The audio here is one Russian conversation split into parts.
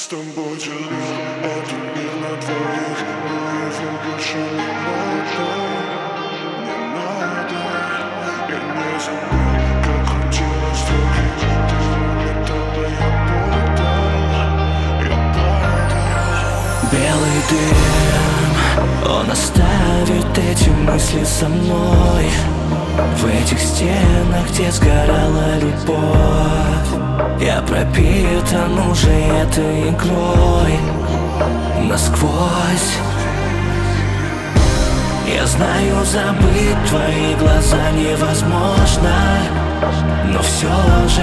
тобой делил этот мир на двоих, но его больше не надо, не надо. Я не забыл, как крутилась другим, ты улетала, я падал. Белый дым, он оставит эти мысли со мной. В этих стенах, где сгорала любовь, я пропитан уже этой игрой насквозь. Я знаю, забыть твои глаза невозможно, но все же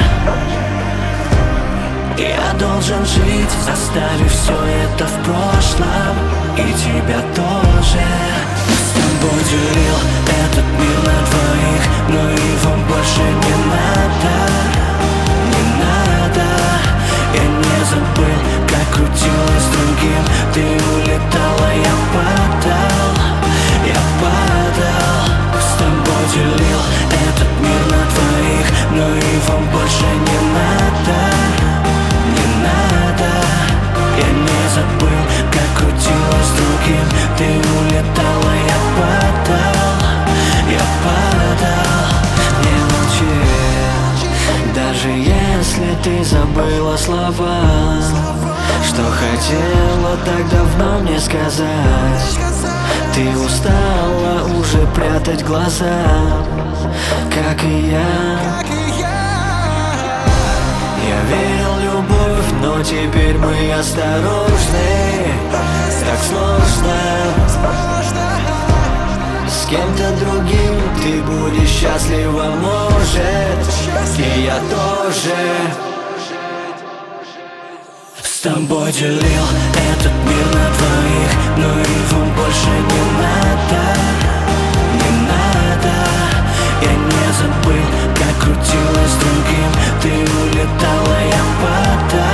я должен жить, оставив все это в прошлом, и тебя тоже. С тобой делил этот мир на двоих, но его больше не надо, не надо. Я не забыл, как крутилась другим, ты улетала, я падал, я падал. С тобой делил этот мир на двоих, но его больше не надо, не надо. Я не забыл, как крутилась другим, ты улетала, я падал, я падал. Не молчи, даже если ты забыла слова, что хотела так давно мне сказать. Ты устала уже прятать глаза, как и я. Я верил в любовь, но теперь мы осторожны. Так сложно. С кем-то другим ты будешь счастлива, может, и я тоже. С тобой делил этот мир на двоих, но его больше не надо, не надо. Я не забыл, как крутилась другим, ты улетала, я падал.